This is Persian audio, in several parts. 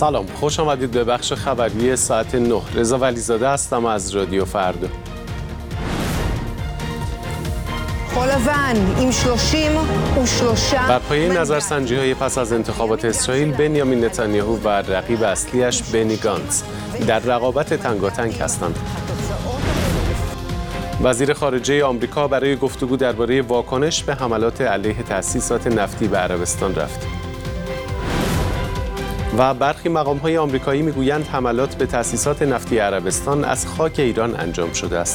سلام، خوش آمدید به بخش خبری ساعت 9. رضا ولیزاده هستم از رادیو فردا. بر پایه نظرسنجی‌های پس از انتخابات اسرائیل، بنیامین نتانیاهو و رقیب اصلیش بنی گانتز در رقابت تنگاتنگ هستند. وزیر خارجه آمریکا برای گفتگو درباره واکنش به حملات علیه تأسیسات نفتی به عربستان رفت. و برخی مقام‌های آمریکایی می‌گویند حملات به تأسیسات نفتی عربستان از خاک ایران انجام شده است.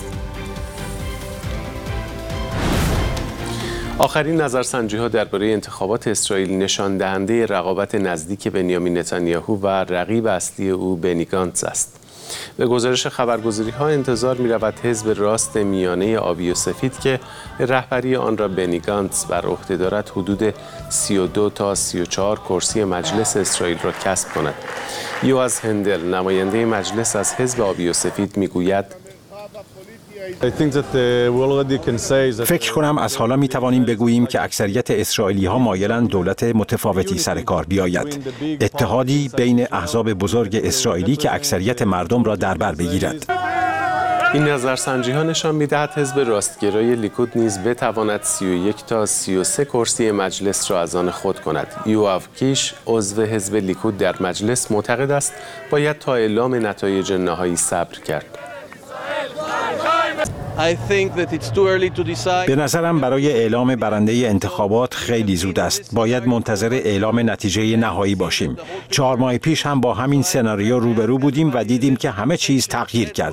آخرین نظرسنجی‌ها درباره انتخابات اسرائیل نشان دهنده رقابت نزدیک بنیامین نتانیاهو و رقیب اصلی او بنی گانتز است. به گزارش خبرگزاری‌ها انتظار می‌رود حزب راست میانه آبی و سفید که رهبری آن را بنی گانتز بر عهده دارد حدود 32 تا 34 کرسی مجلس اسرائیل را کسب کند. یوآز هندل نماینده مجلس از حزب آبی و سفید می‌گوید فکر کنم از حالا می توانیم بگوییم که اکثریت اسرائیلی ها مایلند دولت متفاوتی سر کار بیاید. اتحادی بین احزاب بزرگ اسرائیلی که اکثریت مردم را در بر بگیرد. این نظرسنجی ها نشان می‌دهد حزب راستگرای لیکود نیز بتواند 31 تا 33 کرسی مجلس را از آن خود کند. یوآف کیش عضو حزب لیکود در مجلس معتقد است باید تا اعلام نتایج نهایی صبر کرد. به نظرم برای اعلام برنده انتخابات خیلی زود است. باید منتظر اعلام نتیجه نهایی باشیم. 4 ماه پیش هم با همین سناریو روبرو بودیم و دیدیم که همه چیز تغییر کرد.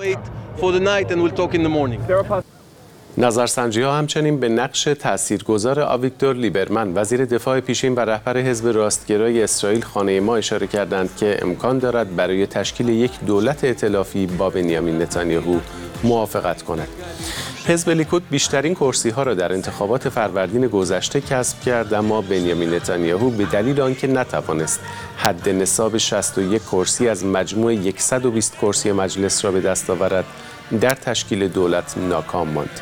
نظرسنجی‌ها همچنین به نقش تاثیرگذار آویگدور لیبرمن وزیر دفاع پیشین و رهبر حزب راستگرای اسرائیل خانه ما اشاره کردند که امکان دارد برای تشکیل یک دولت ائتلافی با بنیامین نتانیاهو موافقت کند. حزب لیکود بیشترین کرسی‌ها را در انتخابات فروردین گذشته کسب کرد، اما بنیامین نتانیاهو به دلیل آنکه نتوانست حد نصاب 61 کرسی از مجموع 120 کرسی مجلس را به دست آورد، در تشکیل دولت ناکام ماند.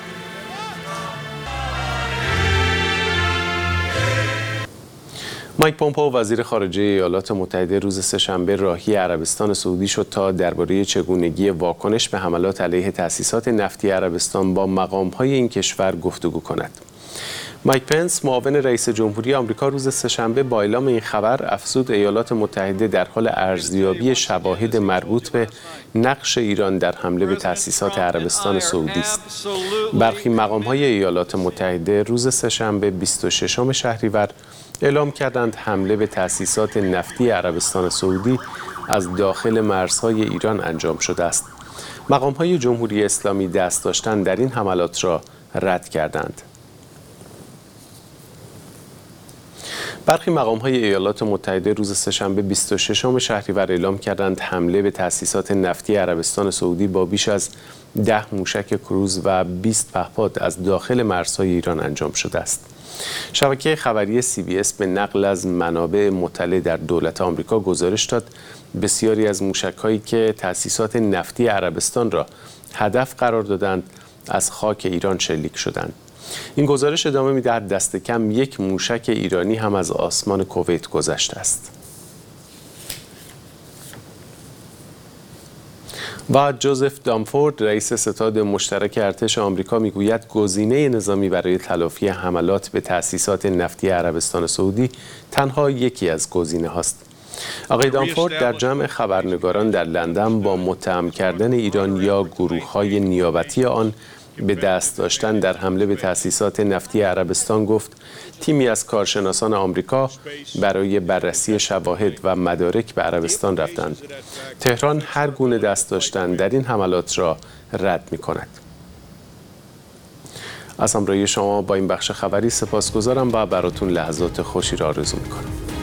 مایک پومپئو وزیر خارجه ایالات متحده روز سه‌شنبه راهی عربستان سعودی شد تا درباره چگونگی واکنش به حملات علیه تأسیسات نفتی عربستان با مقام‌های این کشور گفتگو کند. مایک پنس معاون رئیس جمهوری آمریکا روز سه‌شنبه با اعلام این خبر افزود ایالات متحده در حال ارزیابی شواهد مربوط به نقش ایران در حمله به تأسیسات عربستان سعودی است. برخی مقام‌های ایالات متحده روز سه‌شنبه 26 شهریور اعلام کردند حمله به تأسیسات نفتی عربستان سعودی از داخل مرزهای ایران انجام شده است. مقام‌های جمهوری اسلامی دست داشتن در این حملات را رد کردند. برخی مقام‌های ایالات متحده روز سه‌شنبه 26 شهریور اعلام کردند حمله به تأسیسات نفتی عربستان سعودی با بیش از 10 موشک کروز و 20 پهپاد از داخل مرزهای ایران انجام شده است. شبکه خبری CBS به نقل از منابع مطلع در دولت آمریکا گزارش داد بسیاری از موشک‌هایی که تأسیسات نفتی عربستان را هدف قرار دادند از خاک ایران شلیک شدند. این گزارش ادامه می‌دهد دست کم 1 موشک ایرانی هم از آسمان کویت گذشته است. و جوزف دامفورد رئیس ستاد مشترک ارتش آمریکا میگوید گزینه نظامی برای تلافی حملات به تأسیسات نفتی عربستان سعودی تنها یکی از گزینه هاست. آقای دامفورد در جمع خبرنگاران در لندن با متهم کردن ایران یا گروه‌های نیابتی آن به دست داشتن در حمله به تأسیسات نفتی عربستان گفت تیمی از کارشناسان آمریکا برای بررسی شواهد و مدارک به عربستان رفتند. تهران هر گونه دست داشتن در این حملات را رد می‌کند. از همراهی شما با این بخش خبری سپاسگزارم و براتون لحظات خوشی را آرزو می‌کنم.